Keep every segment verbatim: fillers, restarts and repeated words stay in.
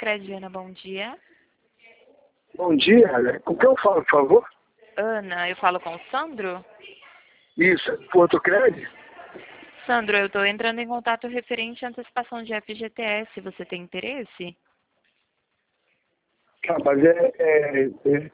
Crediana, bom dia. Bom dia, com quem eu falo, por favor? Ana, eu falo com o Sandro? Isso, Porto Crédito? Sandro, eu estou entrando em contato referente à antecipação de F G T S. Você tem interesse? Ah, mas é, é, é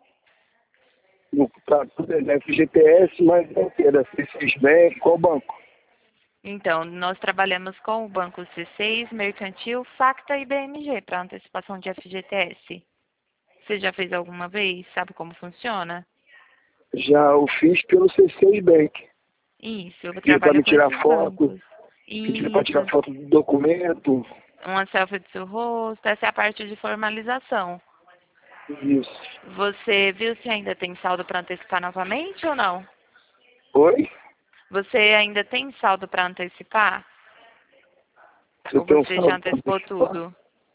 no, tá, tudo é da F G T S, mas é o que? É da C seis Bank, qual banco? Então, nós trabalhamos com o Banco C seis, Mercantil, Facta e B M G para antecipação de F G T S. Você já fez alguma vez? Sabe como funciona? Já o fiz pelo C seis Bank. Isso, eu Pediu para trabalho me com tirar esses foto, bancos. pediu para tirar Isso, foto do documento. uma selfie do seu rosto, essa é a parte de formalização. Isso. Você viu se ainda tem saldo para antecipar novamente ou não? Oi? Você ainda tem saldo para antecipar? Você Ou tem um você já saldo para antecipou antecipar? tudo?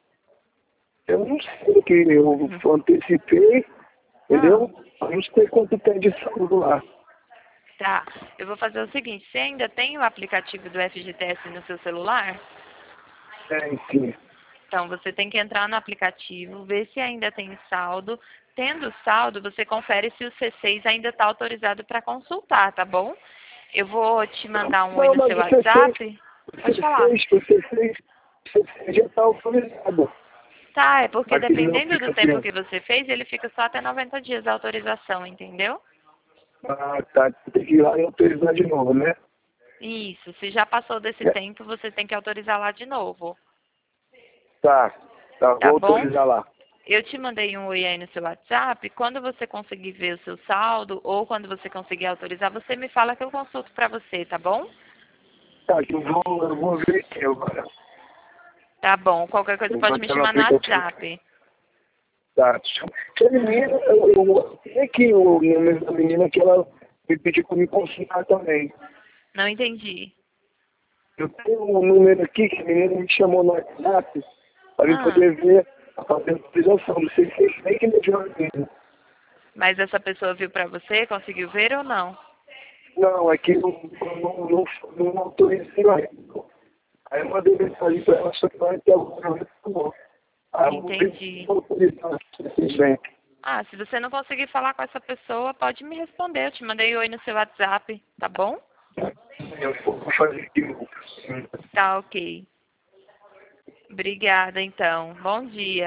Eu não sei que eu Uhum. antecipei, Ah, entendeu? Eu não sei quanto tem de saldo lá. tá. Eu vou fazer o seguinte, você ainda tem o aplicativo do F G T S no seu celular? É, sim. Então, você tem que entrar no aplicativo, ver se ainda tem saldo. Tendo saldo, você confere se o C seis ainda está autorizado para consultar, tá bom? Eu vou te mandar um oi Não, no mas seu o C seis, WhatsApp. o Pode falar. C seis, o C seis, o C seis já está autorizado Tá, é porque aqui no dependendo do tempo aplicativo. que você fez, ele fica só até noventa dias a autorização, entendeu? Ah, tá. Tem que ir lá e autorizar de novo, né? Isso, se já passou desse É, tempo, você tem que autorizar lá de novo, tá, tá, tá vou bom? autorizar lá. Eu te mandei um oi aí no seu WhatsApp. Quando você conseguir ver o seu saldo ou quando você conseguir autorizar, você me fala que eu consulto pra você, tá bom? Tá, que eu vou, eu vou ver aqui agora. Tá bom. Qualquer coisa Eu vou pode me entrar no chamar no aplicativo. WhatsApp. Tá. A menina, eu, eu, tem aqui o número da menina que ela me pediu para me consultar também. Não entendi. Eu tenho um número aqui que a menina me chamou no WhatsApp para eu Ah, poder ver a fazer a autorização. Não sei se é nem que me deu a menina. mas essa pessoa viu pra você? Conseguiu ver ou não? Não, aqui não, não, não, não autorizei ainda. Aí eu mandei mensagem para ela, só que ela até agora não respondeu. Aí eu vou pedir Entendi. para autorizar esse bem. Ah, se você não conseguir falar com essa pessoa, pode me responder. Eu te mandei oi no seu WhatsApp, tá bom? Eu vou fazer aqui. Tá ok. Obrigada, então. Bom dia.